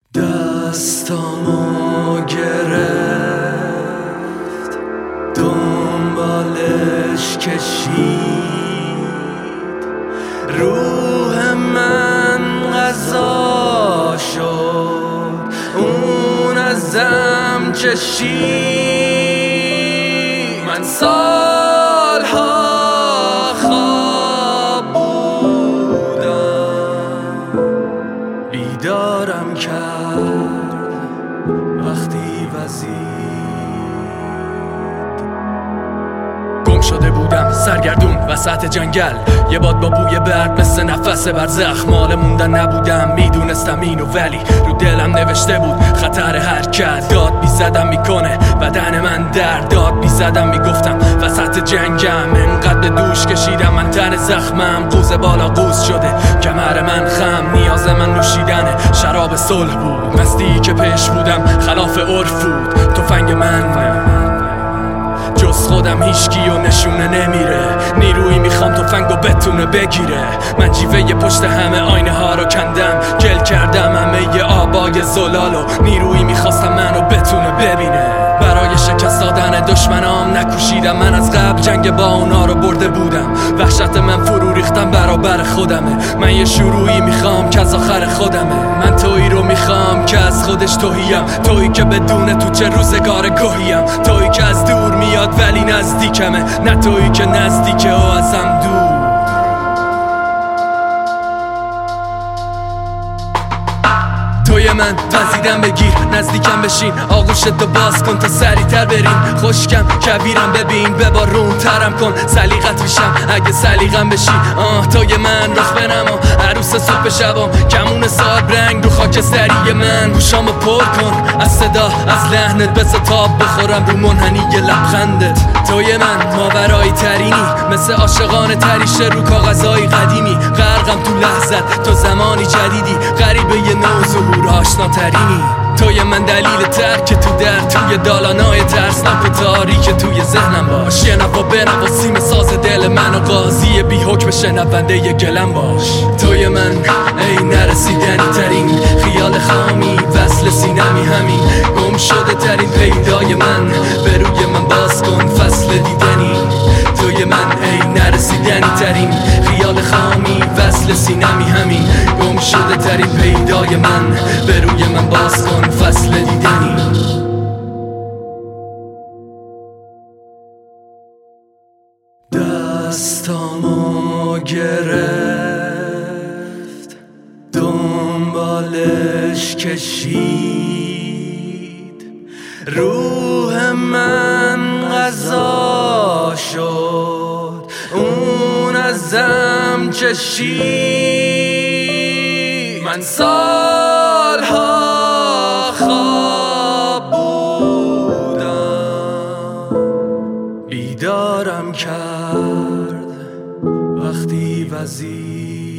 دستامو گرفت دنبالش کشید، روح من غذا شد، اون ازم چشید. من سالها خواب بودم، بیدارم کرد وقتی وزید. گم شده بودم سرگردون وسط جنگل، یه باد با بوی برد مثل نفس بر زخم. مال موندن نبودم، میدونستم اینو، ولی رو دلم نوشته بود خطر حرکت. داد بیزدم میکنه بدن من درد، داد بیزدم میگفتم وسط جنگم. انقدر به دوش کشیدم من تن زخمم، قوز بالا قوز شده کمر من خم. نیاز من نوشیدن شراب صلح بود، مستی که پیش بودم خلاف عرف بود. تفنگ من جز خودم هیچکی و نشونه نمیره، نیرویی میخوام تفنگو بتونه بگیره. من جیوه پشت همه آینه ها رو کندم، گل کردم همه ی آبای زلالو. نیرویی میخواستم منو بتونه ببینه، برای شکست دادن دشمنام نکوشیدم. من از قبل جنگ با اونا رو برده بودم، وحشت من فرو ریختم برابر خودمه. من یه شروعی میخوام که از آخر خودمه، من تویی رو میخوام که از خودش توهیم، تویی که بدون تو چه روزگار گوهیم، تویی که از دور میاد ولی نزدیکمه، نه تویی که نزدیکه و ازم دور. توی من وزیدم بگیر، نزدیکم بشین، آغوشتو باز کن تا سریعتر بریم. خشکم کبیرم ببین، ببارون ترم کن، سلیقت میشم اگه سلیقم بشی. توی من رخ بنما عروس صبح شبام، کمون صاحب رنگ رو خاکستری من. گوشامو پر کن از صدا از لحنت، به ستاب بخورم رو منحنی لبخندت. توی من ماورایی ترینی، مثل عاشقان تریشه رو کاغذای قدیمی. غرقم تو لحظت، تو زمانی جدیدی، غریبه ی نو ظهور آشناترینی. توی من دلیل ترک تو در توی دالانای ترسناک و تاریک توی ذهنم باش. یه نوا بنوا سیم ساز دل من و قاضی بی حکم شنونده ی گلم باش. توی من ای نرسیدنی ترین خیال خامی، وصل سینمی همین گم شده ترین پیدای من. به روی من باز کن فصل دیدنی، توی من ای نرسیدنی ترین خیال خامی، وصل سینمی همین گم شده ترین پیدای من. به روی من باز کن فصل دیدنی. دستامو گرفت دنبالش کشید، روح من غذا شد، اون ازم چشید. من سالها خواب بودم، بیدارم کرد وقتی وزید.